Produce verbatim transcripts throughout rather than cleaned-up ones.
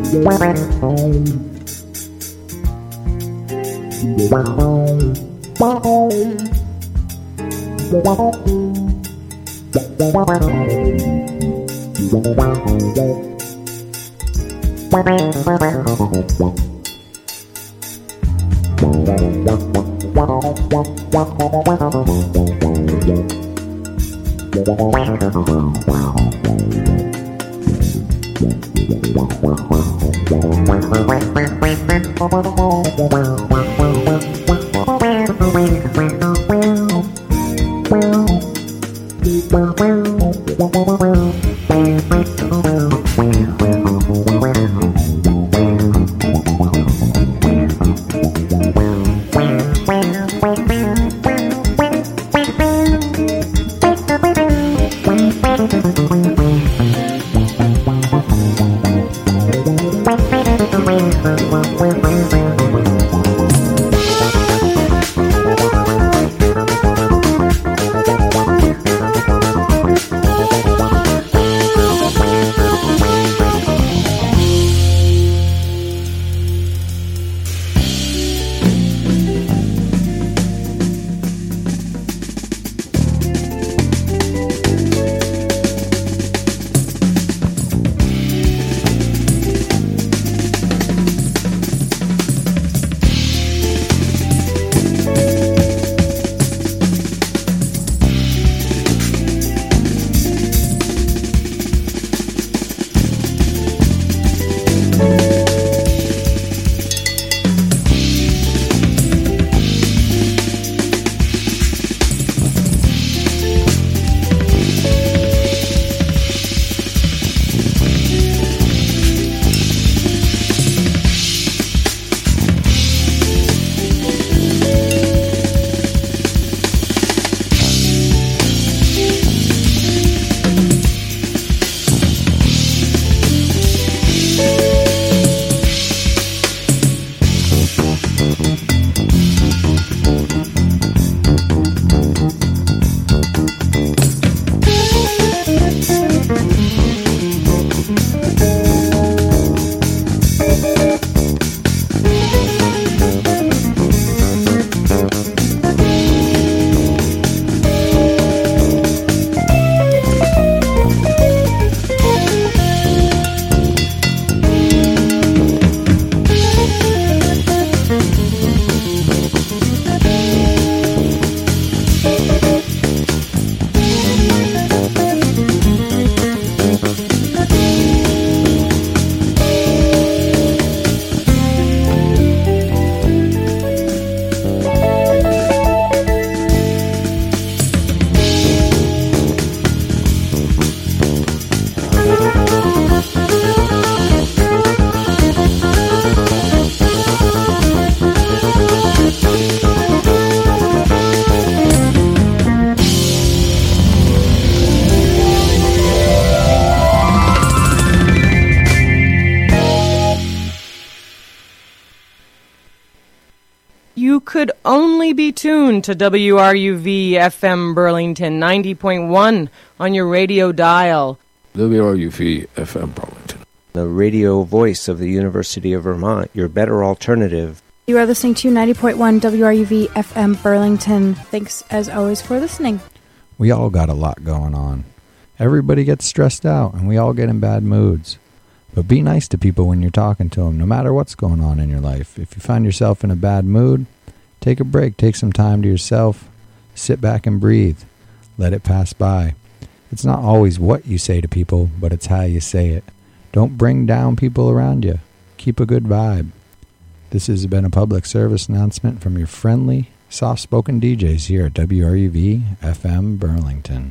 You could only be tuned to W R U V F M Burlington ninety point one on your radio dial. W R U V F M Burlington, the radio voice of the University of Vermont, your better alternative. You are listening to ninety point one W R U V F M Burlington. Thanks, as always, for listening. We all got a lot going on. Everybody gets stressed out, and we all get in bad moods. But be nice to people when you're talking to them, no matter what's going on in your life. If you find yourself in a bad mood, take a break, take some time to yourself, sit back and breathe. Let it pass by. It's not always what you say to people, but it's how you say it. Don't bring down people around you. Keep a good vibe. This has been a public service announcement from your friendly, soft-spoken D Js here at W R U V F M Burlington.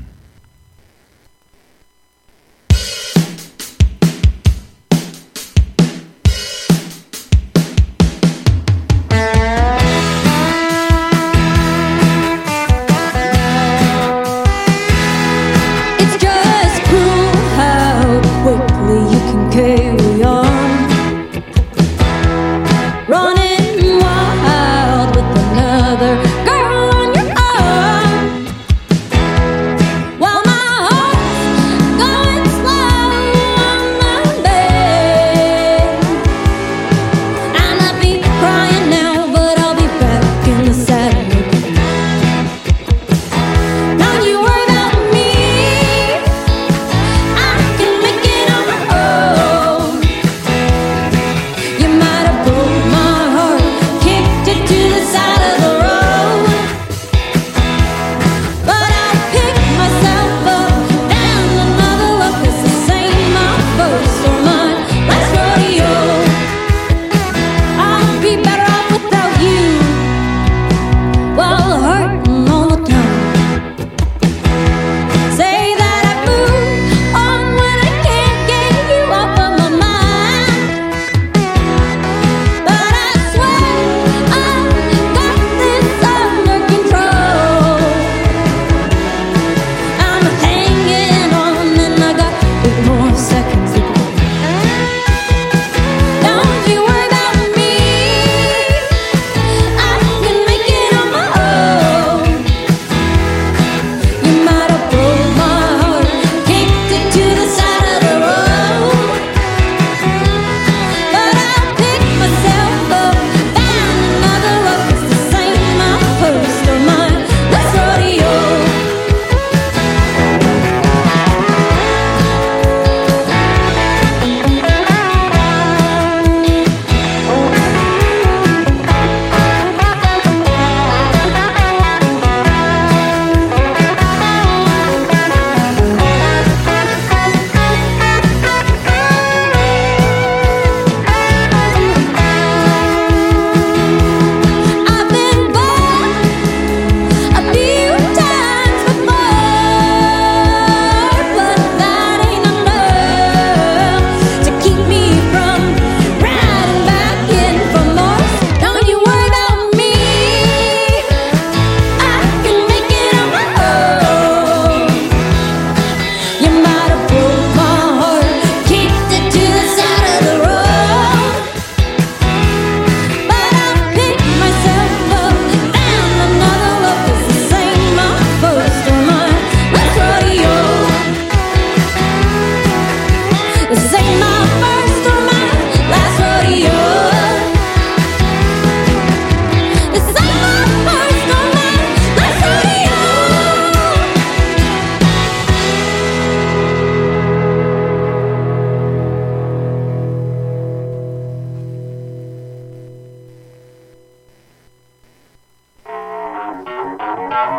Running wild with another girl on your arm.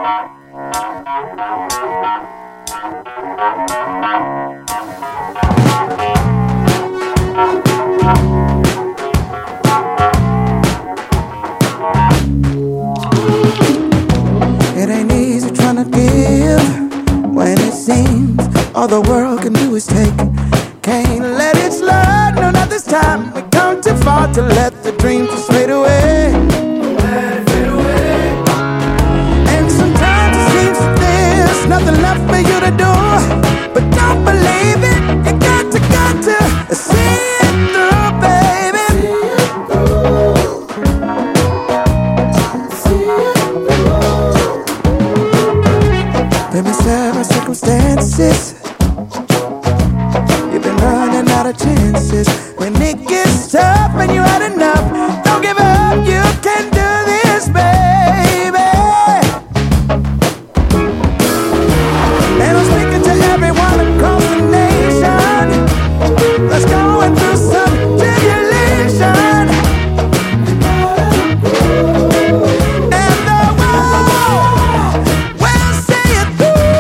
It ain't easy trying to give when it seems all the world can do is take. Can't let it slide, no, not this time. We come too far to let the dream just fade away. Let it fade away. And sometimes it seems that there's nothing left for you to do. But don't believe it, you got to, got to see it through, baby. See it through. Let me serve my circumstances. You've been running out of chances. When it gets tough and you had enough, don't give up, you can do this, baby. And I'm speaking to everyone across the nation that's going through some tribulation. And the world will see it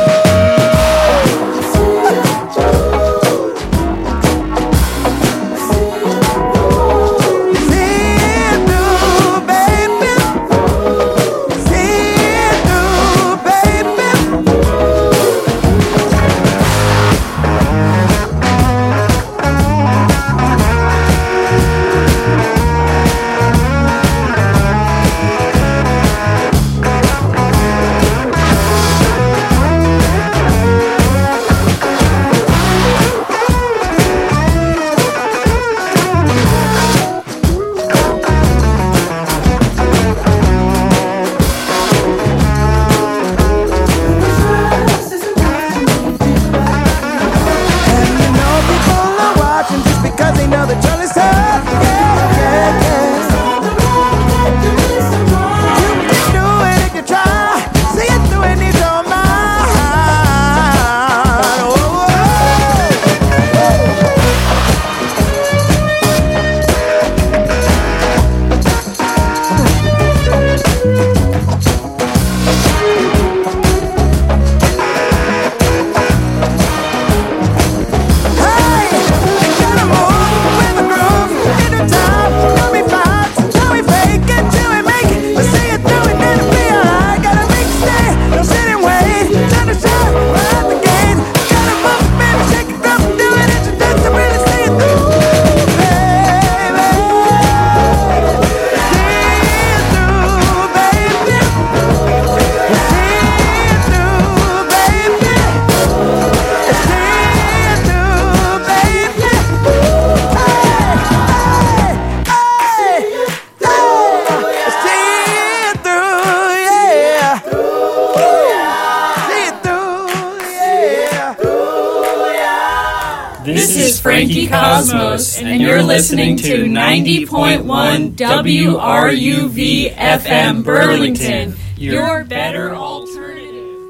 This is Frankie Cosmos, and you're listening to ninety point one W R U V F M Burlington, your better alternative.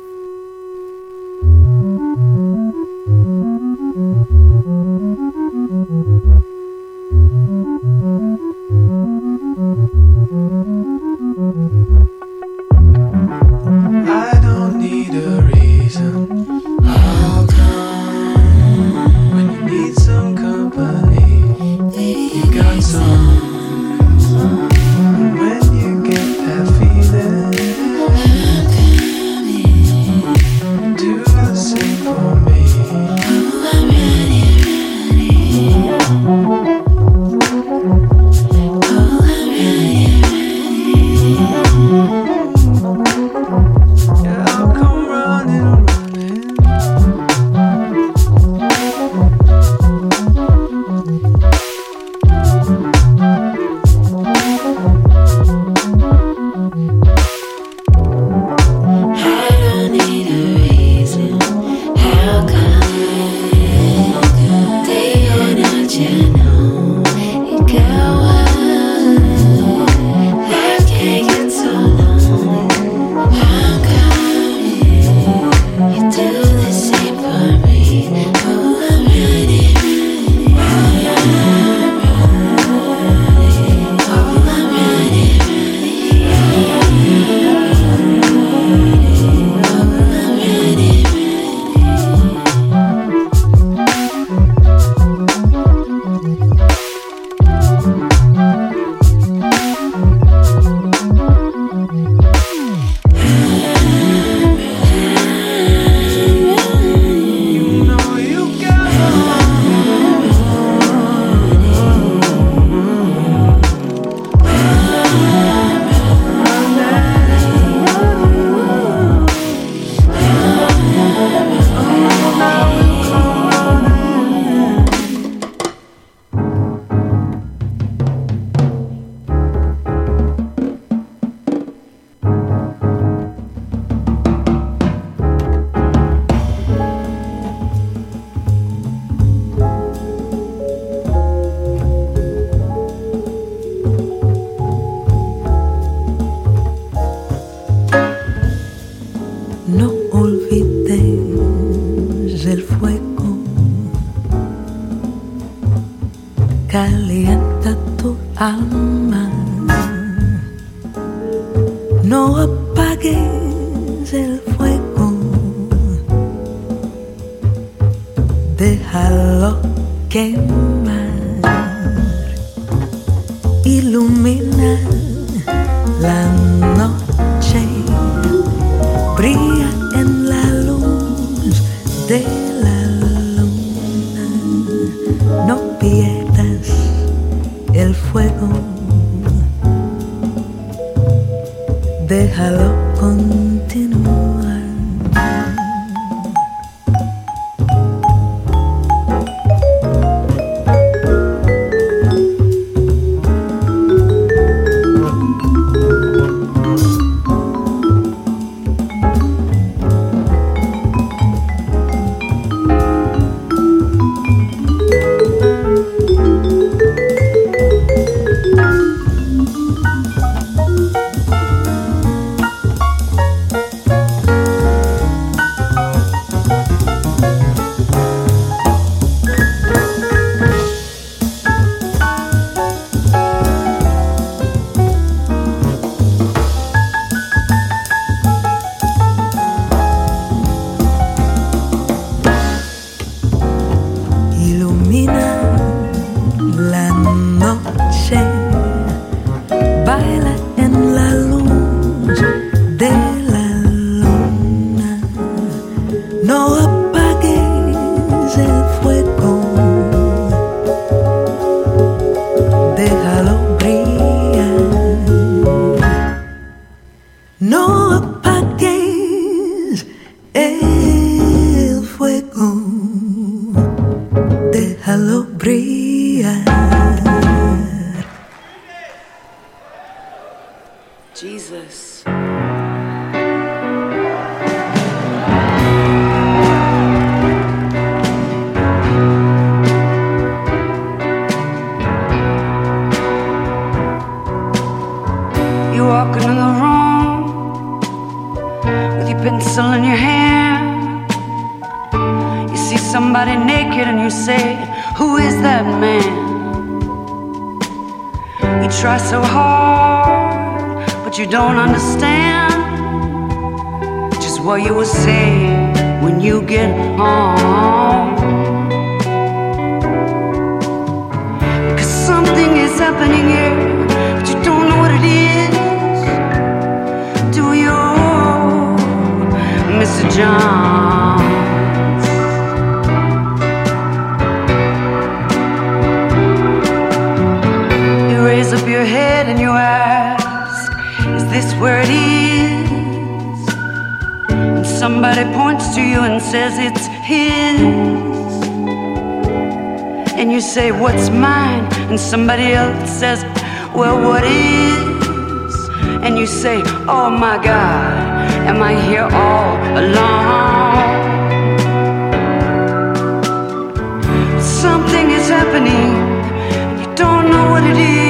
I don't need a reason. I'll come when you need some company. You got some. When you get that feeling, do the same for me. Yeah, I'll come running, running. calienta tu alma. No apagues el fuego, déjalo quemar. Ilumina la noche, brilla en la luz de la luna. No pierdas el fuego, déjalo continuar. Somebody else says, well, what is? And you say, oh my God, am I here all alone? Something is happening, you don't know what it is.